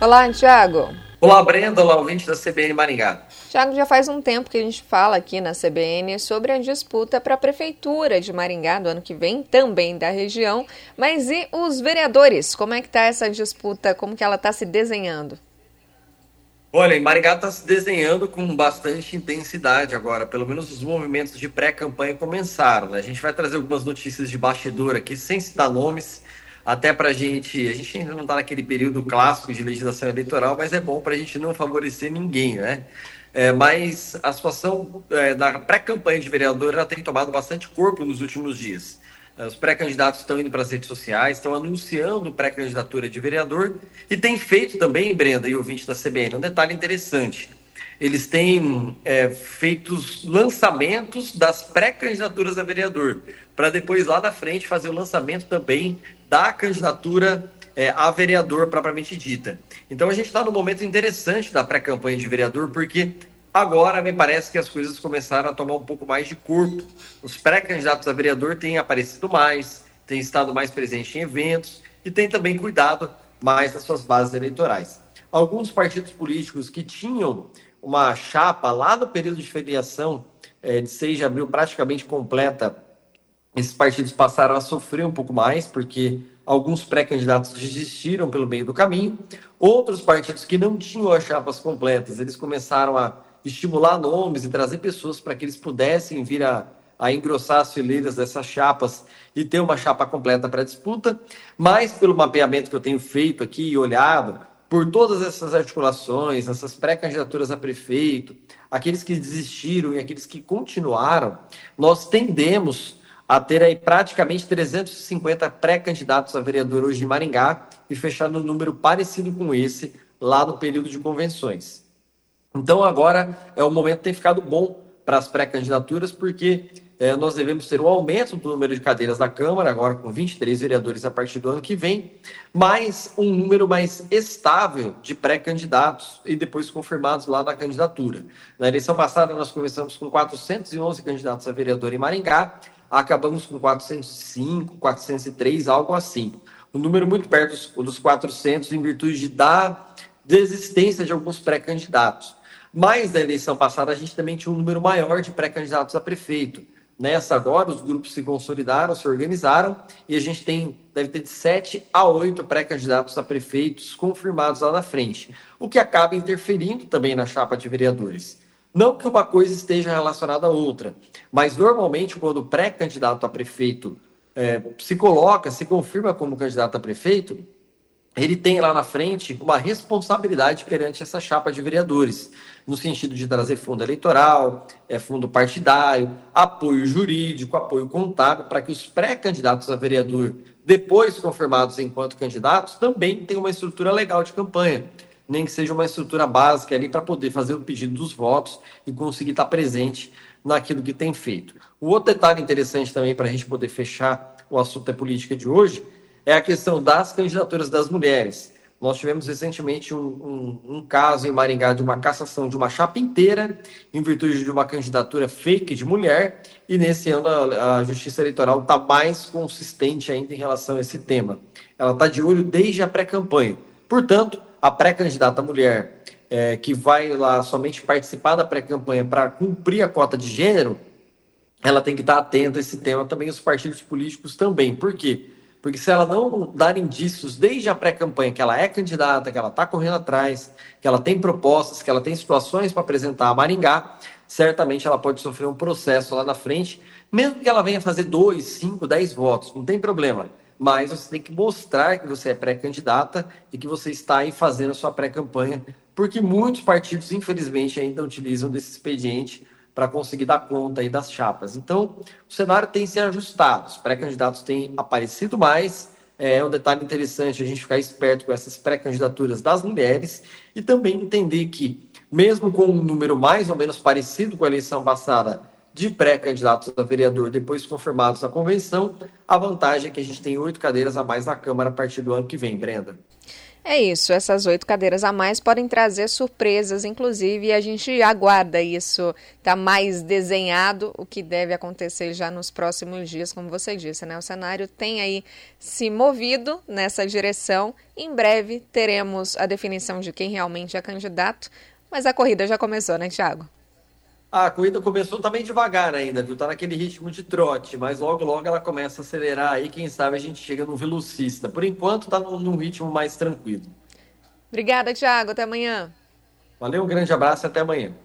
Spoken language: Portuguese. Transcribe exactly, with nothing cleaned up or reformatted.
Olá, Thiago. Olá, Brenda, olá, ouvinte da C B N Maringá. Thiago, já faz um tempo que a gente fala aqui na C B N sobre a disputa para a Prefeitura de Maringá do ano que vem, também da região. Mas e os vereadores? Como é que está essa disputa? Como que ela está se desenhando? Olha, em Maringá está se desenhando com bastante intensidade agora, pelo menos os movimentos de pré-campanha começaram, né? A gente vai trazer algumas notícias de bastidor aqui, sem citar nomes, até para a gente, a gente ainda não está naquele período clássico de legislação eleitoral, mas é bom para a gente não favorecer ninguém, né? É, mas a situação é, da pré-campanha de vereador ela tem tomado bastante corpo nos últimos dias. Os pré-candidatos estão indo para as redes sociais, estão anunciando pré-candidatura de vereador e tem feito também, Brenda e ouvinte da C B N, um detalhe interessante. Eles têm é, feito lançamentos das pré-candidaturas a vereador, para depois lá na frente fazer o lançamento também da candidatura é, a vereador propriamente dita. Então a gente está num momento interessante da pré-campanha de vereador, porque agora me parece que as coisas começaram a tomar um pouco mais de corpo. Os pré-candidatos a vereador têm aparecido mais, têm estado mais presentes em eventos e têm também cuidado mais das suas bases eleitorais. Alguns partidos políticos que tinham uma chapa lá no período de filiação é, de seis de abril praticamente completa, esses partidos passaram a sofrer um pouco mais, porque alguns pré-candidatos desistiram pelo meio do caminho. Outros partidos que não tinham as chapas completas, eles começaram a estimular nomes e trazer pessoas para que eles pudessem vir a, a engrossar as fileiras dessas chapas e ter uma chapa completa para a disputa. Mas pelo mapeamento que eu tenho feito aqui e olhado, por todas essas articulações, essas pré-candidaturas a prefeito, aqueles que desistiram e aqueles que continuaram, nós tendemos a ter aí praticamente trezentos e cinquenta pré-candidatos a vereador hoje em Maringá e fechar num número parecido com esse lá no período de convenções. Então agora é o momento que tem ficado bom para as pré-candidaturas, porque é, nós devemos ter um aumento do número de cadeiras da Câmara, agora com vinte e três vereadores a partir do ano que vem, mais um número mais estável de pré-candidatos e depois confirmados lá na candidatura. Na eleição passada nós começamos com quatrocentos e onze candidatos a vereador em Maringá, acabamos com quatrocentos e cinco, quatrocentos e três, algo assim. Um número muito perto dos, dos quatrocentos em virtude da desistência de alguns pré-candidatos. Mas na eleição passada a gente também tinha um número maior de pré-candidatos a prefeito. Nessa agora os grupos se consolidaram, se organizaram e a gente tem, deve ter de sete a oito pré-candidatos a prefeitos confirmados lá na frente, o que acaba interferindo também na chapa de vereadores. Não que uma coisa esteja relacionada à outra, mas normalmente quando o pré-candidato a prefeito é, se coloca, se confirma como candidato a prefeito, ele tem lá na frente uma responsabilidade perante essa chapa de vereadores, no sentido de trazer fundo eleitoral, é, fundo partidário, apoio jurídico, apoio contábil, para que os pré-candidatos a vereador, depois confirmados enquanto candidatos, também tenham uma estrutura legal de campanha, nem que seja uma estrutura básica ali para poder fazer o pedido dos votos e conseguir estar presente naquilo que tem feito. O outro detalhe interessante também para a gente poder fechar o assunto da política de hoje é a questão das candidaturas das mulheres. Nós tivemos recentemente um, um, um caso em Maringá de uma cassação de uma chapa inteira em virtude de uma candidatura fake de mulher, e nesse ano a, a Justiça Eleitoral está mais consistente ainda em relação a esse tema. Ela está de olho desde a pré-campanha. Portanto, a pré-candidata mulher é, que vai lá somente participar da pré-campanha para cumprir a cota de gênero, ela tem que estar atenta a esse tema também, os partidos políticos também. Por quê? Porque se ela não dar indícios desde a pré-campanha que ela é candidata, que ela está correndo atrás, que ela tem propostas, que ela tem situações para apresentar a Maringá, certamente ela pode sofrer um processo lá na frente, mesmo que ela venha fazer dois, cinco, dez votos, não tem problema. Mas você tem que mostrar que você é pré-candidata e que você está aí fazendo a sua pré-campanha, porque muitos partidos, infelizmente, ainda utilizam desse expediente para conseguir dar conta aí das chapas. Então, o cenário tem se ajustado, os pré-candidatos têm aparecido mais, é um detalhe interessante a gente ficar esperto com essas pré-candidaturas das mulheres e também entender que, mesmo com um número mais ou menos parecido com a eleição passada de pré-candidatos a vereador depois confirmados na convenção, a vantagem é que a gente tem oito cadeiras a mais na Câmara a partir do ano que vem, Brenda. É isso, essas oito cadeiras a mais podem trazer surpresas, inclusive, e a gente aguarda isso, tá mais desenhado, o que deve acontecer já nos próximos dias, como você disse, né? O cenário tem aí se movido nessa direção. Em breve teremos a definição de quem realmente é candidato, mas a corrida já começou, né, Thiago? A corrida começou também devagar ainda, viu? Tá naquele ritmo de trote, mas logo, logo ela começa a acelerar aí. Quem sabe a gente chega no velocista. Por enquanto, tá num, num ritmo mais tranquilo. Obrigada, Thiago. Até amanhã. Valeu, um grande abraço e até amanhã.